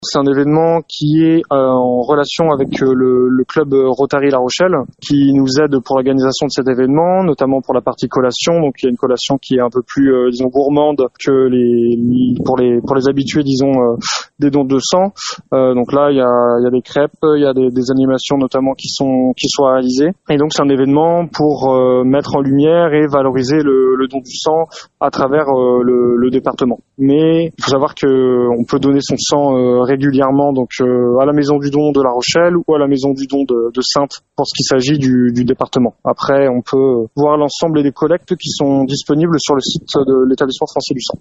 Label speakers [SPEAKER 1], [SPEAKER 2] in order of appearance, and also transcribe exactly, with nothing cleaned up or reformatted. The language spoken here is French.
[SPEAKER 1] C'est un événement qui est euh, en relation avec euh, le, le club Rotary La Rochelle, qui nous aide pour l'organisation de cet événement, notamment pour la partie collation. Donc il y a une collation qui est un peu plus, euh, disons, gourmande que les pour les pour les habitués, disons, euh, des dons de sang. Euh, donc là, il y a il y a des crêpes, il y a des, des animations notamment qui sont qui sont réalisées. Et donc c'est un événement pour euh, mettre en lumière et valoriser le, le don du sang à travers euh, le, le département. Mais il faut savoir que on peut donner son sang euh, régulièrement, donc euh, à la maison du don de La Rochelle ou à la maison du don de, de Saintes, pour ce qu'il s'agit du, du département. Après, on peut voir l'ensemble des collectes qui sont disponibles sur le site de l'établissement français du sang.